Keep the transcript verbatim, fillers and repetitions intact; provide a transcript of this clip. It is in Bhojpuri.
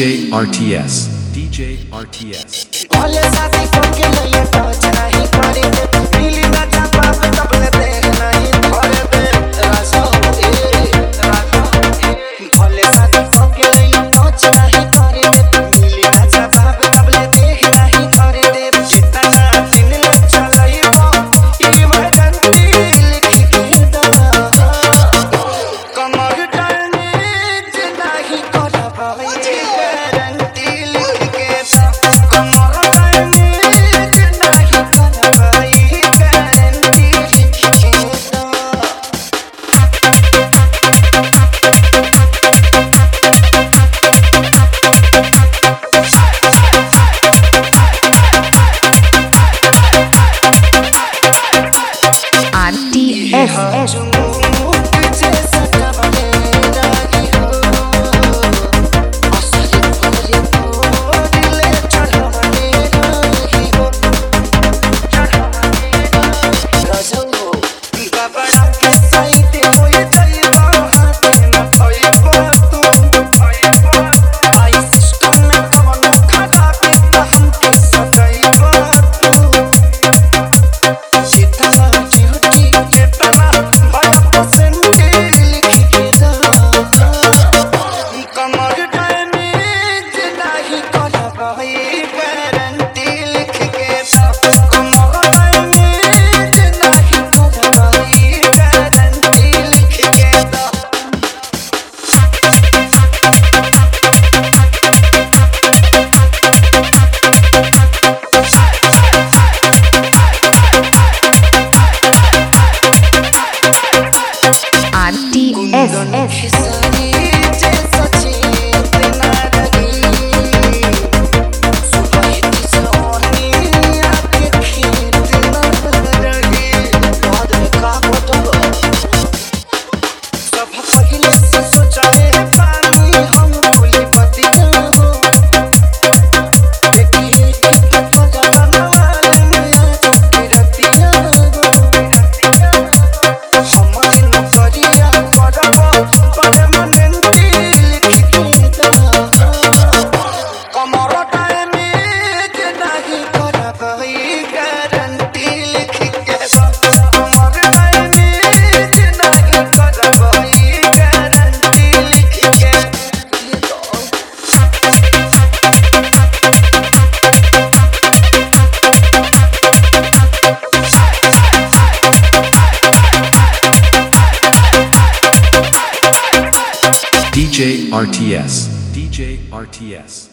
J R T S, D J R T S. भले शादी करके लइया टच नहीं करे दे मिली ना चापा पे तबले दे नहीं धरे दे राजा ए राजा ए भले शादी करके लइया टच नहीं करे दे मिली ना चापा पे तबले दे नहीं धरे दे जितना दिन ले चलइबो इमरजेंसी लिख के दा कमर डालने नहीं करब गारंटी लिख के दा कमर डालने नहीं करब गारंटी लिख के दा R T S S R T S S D J R T S, D J R T S.